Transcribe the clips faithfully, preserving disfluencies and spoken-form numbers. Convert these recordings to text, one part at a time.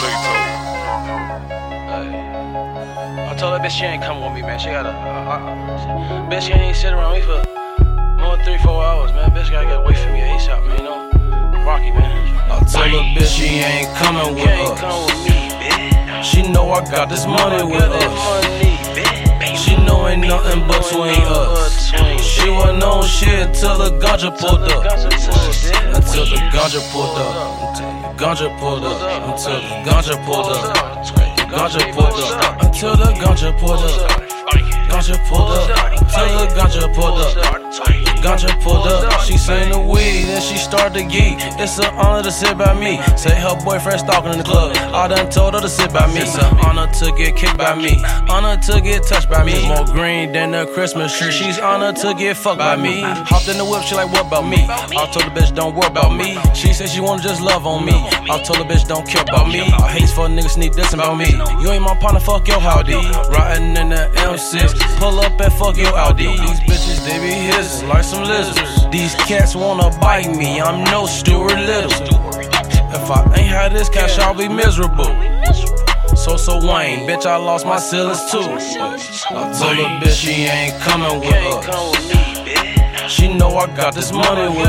I told that bitch she ain't coming with me, man. She gotta, uh, uh, bitch she ain't sit around me for more than three, four hours, man. Bitch gotta get away from me ASAP, man. You know, Rocky, man. I told her bitch she ain't coming with us. Come with me, bitch. She know I got this money with us. She know ain't nothing between us. She wasn't on shit till the ganja pulled up. Until the ganja pulled up. Until the ganja pulled up. Until the ganja pulled up. Ganja pulled up. Until the ganja pulled up. Ganja pulled up. Until the ganja pulled up. Ganja pulled up. She seen the weed and she started to geek. It's an honor to sit by me. Say her boyfriend stalking in the club. I done told her to sit by me. It's an honor to get kicked by me. Honor to get touched by me. More green than the Christmas tree. She's honored to get fucked by me. Hopped in the whip, she like, what about me? I told the bitch don't worry about me. She said she wanna just love on me. I told the bitch don't care about me. I hate for niggas sneak dissing about me. You ain't my partner, fuck your howdy. Riding in the M six, pull up and fuck your Audi. These bitches, they be hissing like some lizards. These cats wanna bite me, I'm no Stuart Little. If I ain't had this cash, I'll be miserable. So, so Wayne, bitch, I lost my ceilings too. I told her bitch she ain't coming with us. She know I got this money with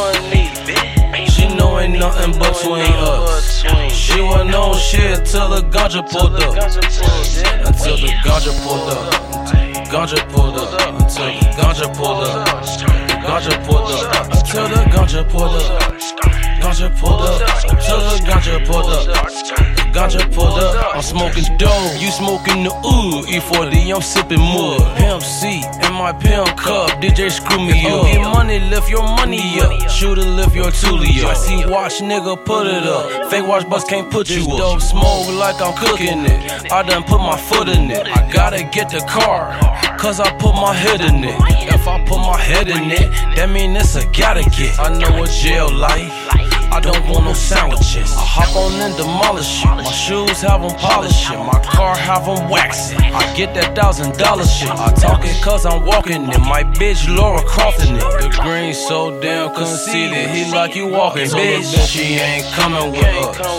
us. She know ain't nothing between us. She wasn't on shit till the ganja pulled up. Until the ganja pulled up. Ganja pulled up. Until the ganja pulled up. Ganja pulled up. Until the ganja pulled up. Ganja pulled up. Until the ganja pulled up. Ganja pulled up. I'm smoking dope. You smoking the ooh. E forty, I'm sipping mud. Pimp C in my pimp cup. D J screw me up. Get money, lift your money up. Shooter, lift your toolie up. I see watch, nigga, put it up. Fake watch bus can't put you up. Dope smoke like I'm cooking it. I done put my foot in it. I gotta get the car, cause I put my head in it. If I put my head in it, that mean it's a gotta get. I know what jail life. I don't want no sandwiches. I hop on and demolish it. My shoes have them polishing. My car have them waxing. I get that thousand dollar shit. I talk it cause I'm walking it. My bitch Laura Crofting it. The green so damn conceited. He like you walking, bitch. She ain't coming with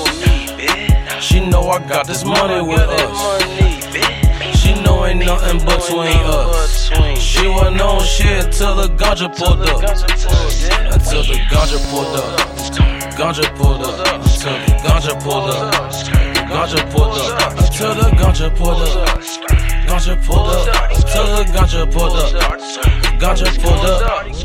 us. She know I got this money with us. She know ain't nothing between us. She wasn't on shit till the ganja pulled up. Until the ganja pulled up. Ganja pulled up. Until the ganja pulled up. Ganja pulled up. Until the ganja pulled up. Ganja pulled up. Until the ganja pulled up. Ganja pulled up.